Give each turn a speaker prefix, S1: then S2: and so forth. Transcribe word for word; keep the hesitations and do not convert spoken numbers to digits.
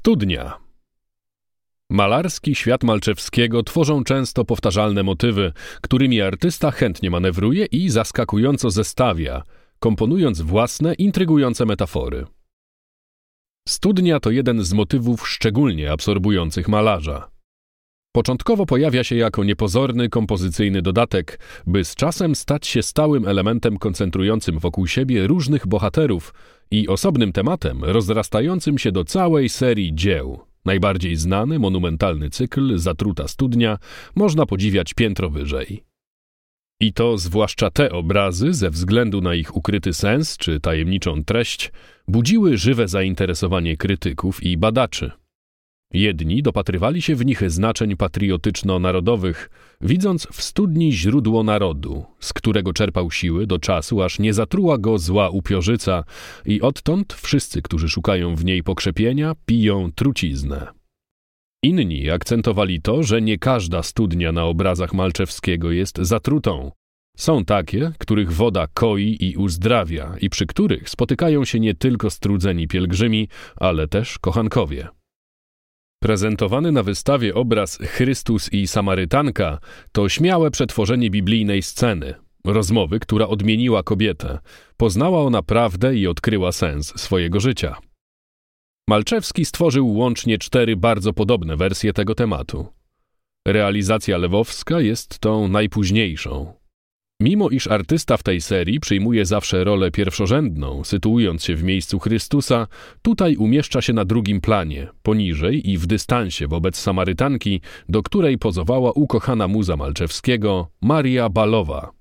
S1: Studnia. Malarski świat Malczewskiego tworzą często powtarzalne motywy, którymi artysta chętnie manewruje i zaskakująco zestawia, komponując własne, intrygujące metafory. Studnia to jeden z motywów szczególnie absorbujących malarza. Początkowo pojawia się jako niepozorny kompozycyjny dodatek, by z czasem stać się stałym elementem koncentrującym wokół siebie różnych bohaterów i osobnym tematem rozrastającym się do całej serii dzieł. Najbardziej znany, monumentalny cykl Zatruta studnia można podziwiać piętro wyżej. I to zwłaszcza te obrazy, ze względu na ich ukryty sens czy tajemniczą treść, budziły żywe zainteresowanie krytyków i badaczy. Jedni dopatrywali się w nich znaczeń patriotyczno-narodowych, widząc w studni źródło narodu, z którego czerpał siły do czasu, aż nie zatruła go zła upiorzyca i odtąd wszyscy, którzy szukają w niej pokrzepienia, piją truciznę. Inni akcentowali to, że nie każda studnia na obrazach Malczewskiego jest zatrutą. Są takie, których woda koi i uzdrawia i przy których spotykają się nie tylko strudzeni pielgrzymi, ale też kochankowie. Prezentowany na wystawie obraz Chrystus i Samarytanka to śmiałe przetworzenie biblijnej sceny, rozmowy, która odmieniła kobietę. Poznała ona prawdę i odkryła sens swojego życia. Malczewski stworzył łącznie cztery bardzo podobne wersje tego tematu. Realizacja lewowska jest tą najpóźniejszą. Mimo iż artysta w tej serii przyjmuje zawsze rolę pierwszorzędną, sytuując się w miejscu Chrystusa, tutaj umieszcza się na drugim planie, poniżej i w dystansie wobec Samarytanki, do której pozowała ukochana muza Malczewskiego, Maria Balowa.